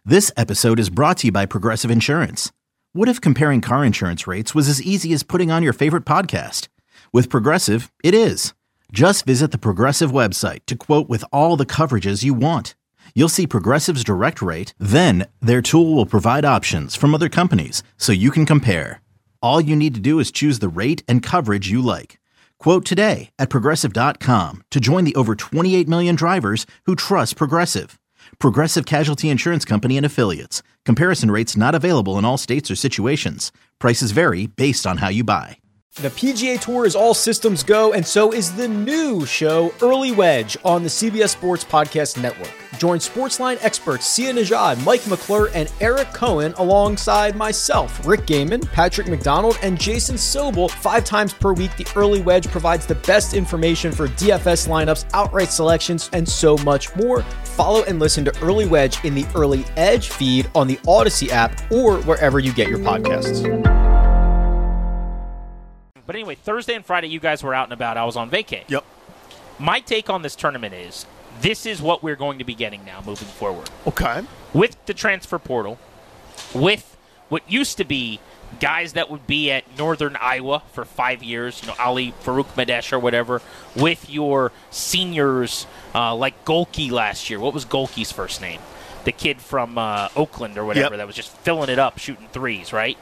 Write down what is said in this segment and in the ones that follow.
This episode is brought to you by Progressive Insurance. What if comparing car insurance rates was as easy as putting on your favorite podcast? With Progressive, it is. Just visit the Progressive website to quote with all the coverages you want. You'll see Progressive's direct rate, then their tool will provide options from other companies so you can compare. All you need to do is choose the rate and coverage you like. Quote today at Progressive.com to join the over 28 million drivers who trust Progressive. Progressive Casualty Insurance Company and Affiliates. Comparison rates not available in all states or situations. Prices vary based on how you buy. The PGA Tour is all systems go, and so is the new show, Early Wedge, on the CBS Sports Podcast Network. Join Sportsline experts Sia Nejad, Mike McClure, and Eric Cohen alongside myself, Rick Gaiman, Patrick McDonald, and Jason Sobel 5 times per week. The Early Wedge provides the best information for DFS lineups, outright selections, and so much more. Follow and listen to Early Wedge in the Early Edge feed on the Odyssey app or wherever you get your podcasts. But anyway, Thursday and Friday, you guys were out and about. I was on vacay. Yep. My take on this tournament is this is what we're going to be getting now moving forward. Okay. With the transfer portal, with what used to be guys that would be at Northern Iowa for 5 years, Ali Farouk Madesh or whatever, with your seniors like Golke last year. What was Golke's first name? The kid from Oakland or whatever that was just filling it up, shooting threes, right?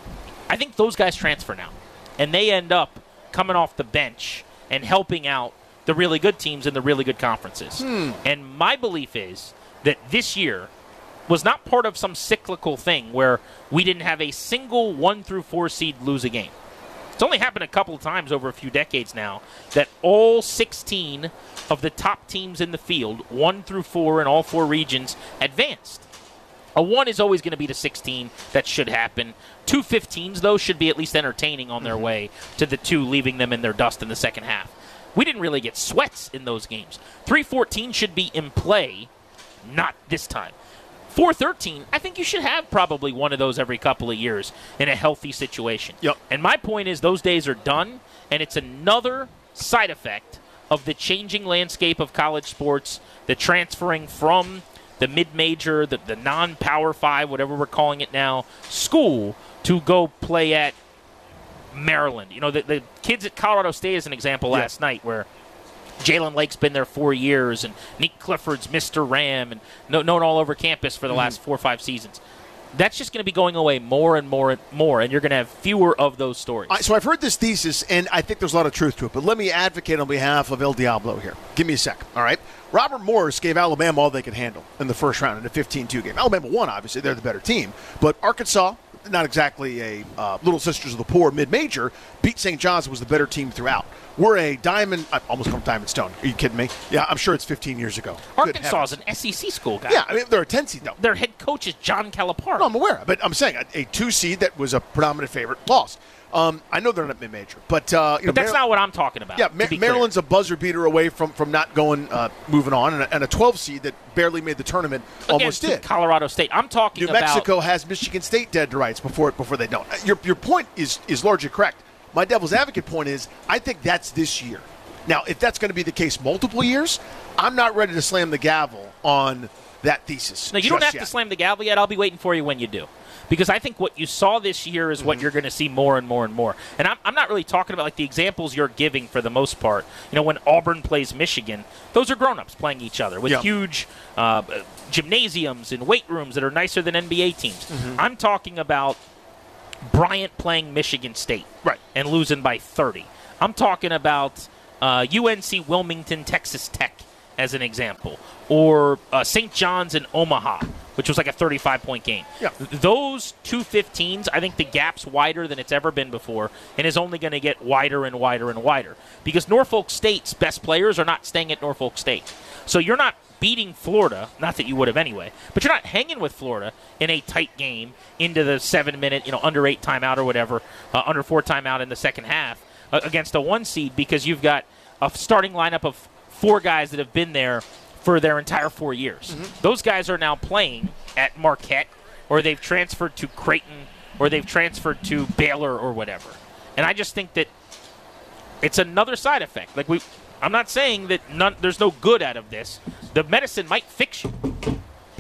I think those guys transfer now. And they end up coming off the bench and helping out the really good teams in the really good conferences. And my belief is that this year was not part of some cyclical thing where we didn't have a single 1 through 4 seed lose a game. It's only happened a couple of times over a few decades now that all 16 of the top teams in the field, 1 through 4 in all 4 regions, advanced. A 1 is always going to be the 16. That should happen. 2 15s, though, should be at least entertaining on their way to the 2, leaving them in their dust in the second half. We didn't really get sweats in those games. 3 14 should be in play, not this time. 4 13, I think you should have probably one of those every couple of years in a healthy situation. Yep. And my point is those days are done, and it's another side effect of the changing landscape of college sports, the transferring from the mid-major, the non-Power 5, whatever we're calling it now, school to go play at Maryland. The kids at Colorado State is an example last night where Jalen Lake's been there 4 years and Nick Clifford's Mr. Ram and known all over campus for the last 4 or 5 seasons. That's just going to be going away more and more and more, and you're going to have fewer of those stories. So I've heard this thesis, and I think there's a lot of truth to it, but let me advocate on behalf of El Diablo here. Give me a sec, all right? Robert Morris gave Alabama all they could handle in the first round in a 15-2 game. Alabama won, obviously. They're the better team. But Arkansas, not exactly a Little Sisters of the Poor mid-major, beat St. John's, was the better team throughout. We're a diamond – I almost called Diamond Stone. Are you kidding me? Yeah, I'm sure it's 15 years ago. Arkansas is an SEC school, guy. Yeah, I mean, they're a 10 seed, though. Their head coach is John Calipari. No, I'm aware. But I'm saying a 2 seed that was a predominant favorite lost. I know they're not mid-major, but that's not what I'm talking about. Yeah, Maryland's a buzzer beater away from not going, moving on, and a 12 seed that barely made the tournament almost did. Colorado State. I'm talking about New Mexico has Michigan State dead to rights before they don't. Your point is largely correct. My devil's advocate point is I think that's this year. Now, if that's going to be the case multiple years, I'm not ready to slam the gavel on that thesis. No, you don't have to slam the gavel yet. I'll be waiting for you when you do. Because I think what you saw this year is what you're going to see more and more and more. And I'm not really talking about like the examples you're giving for the most part. When Auburn plays Michigan, those are grown-ups playing each other with huge gymnasiums and weight rooms that are nicer than NBA teams. I'm talking about Bryant playing Michigan State and losing by 30. I'm talking about UNC Wilmington, Texas Tech as an example, or St. John's in Omaha, which was like a 35-point game. Yeah. Those 2 15s, I think the gap's wider than it's ever been before and is only going to get wider and wider and wider because Norfolk State's best players are not staying at Norfolk State. So you're not beating Florida, not that you would have anyway, but you're not hanging with Florida in a tight game into the 7-minute, under 8 timeout or whatever, under 4 timeout in the second half against a 1 seed because you've got a starting lineup of 4 guys that have been there for their entire 4 years. Those guys are now playing at Marquette, or they've transferred to Creighton, or they've transferred to Baylor or whatever. And I just think that it's another side effect. I'm not saying that there's no good out of this. The medicine might fix you, but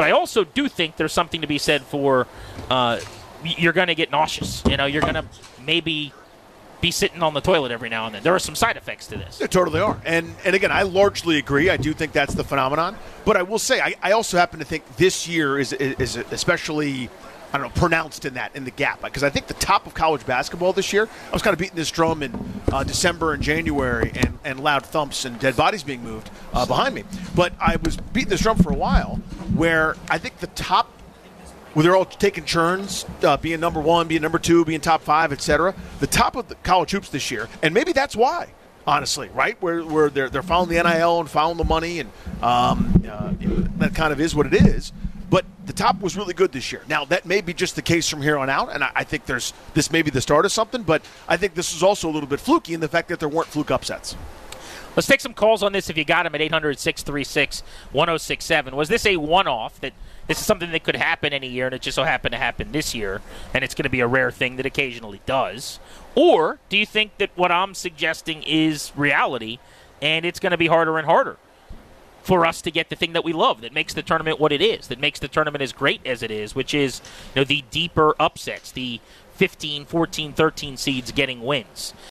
But I also do think there's something to be said for you're going to get nauseous. You're going to maybe be sitting on the toilet every now and then. There are some side effects to this. There totally are. And again, I largely agree. I do think that's the phenomenon. But I will say, I also happen to think this year is especially, I don't know, pronounced in the gap. Because I think the top of college basketball this year, I was kind of beating this drum in December and January and loud thumps and dead bodies being moved behind me. But I was beating this drum for a while where I think the top, where they're all taking turns, being number one, being number two, being top five, etc. The top of the college hoops this year, and maybe that's why, honestly, right? Where they're following the NIL and following the money, and that kind of is what it is. But the top was really good this year. Now, that may be just the case from here on out, and I think this may be the start of something, but I think this is also a little bit fluky in the fact that there weren't fluke upsets. Let's take some calls on this if you got them at 800-636-1067. Was this a one-off that this is something that could happen any year and it just so happened to happen this year and it's going to be a rare thing that occasionally does? Or do you think that what I'm suggesting is reality and it's going to be harder and harder for us to get the thing that we love that makes the tournament what it is, that makes the tournament as great as it is, which is the deeper upsets, the 15, 14, 13 seeds getting wins?